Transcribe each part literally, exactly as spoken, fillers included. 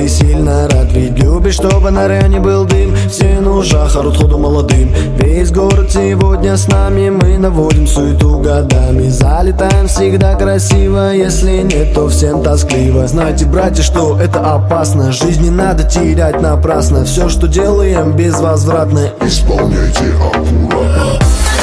ты сильно рад, ведь любишь, чтобы на районе был дым. Все на ужах орут ходу молодым. Весь город сегодня с нами, мы наводим суету годами. Залетаем всегда красиво, если нет, то всем тоскливо. Знайте, братья, что это опасно, жизнь не надо терять напрасно. Все, что делаем, безвозвратно, исполняйте аккуратно.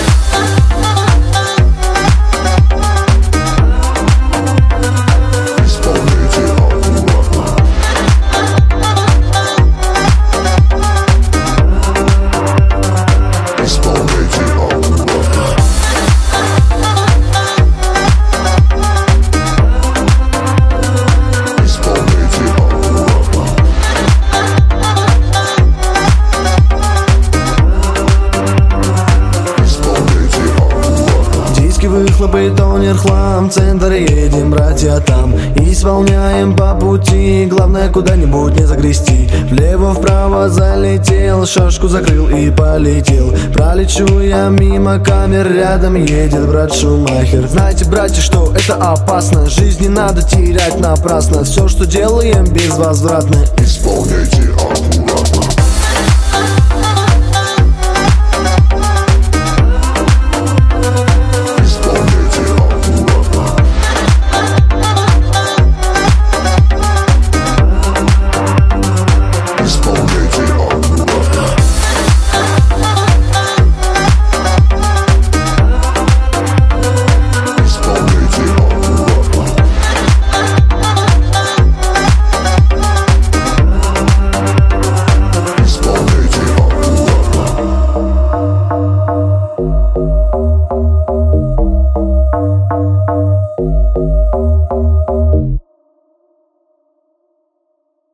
Выхлопы, тонер, хлам, центр едем, братья, там. Исполняем по пути, главное куда-нибудь не загрести. Влево-вправо залетел, шашку закрыл и полетел. Пролечу я мимо камер, рядом едет брат Шумахер. Знаете, братья, что это опасно, жизнь не надо терять напрасно. Все, что делаем, безвозвратно, исполняйте аккуратно.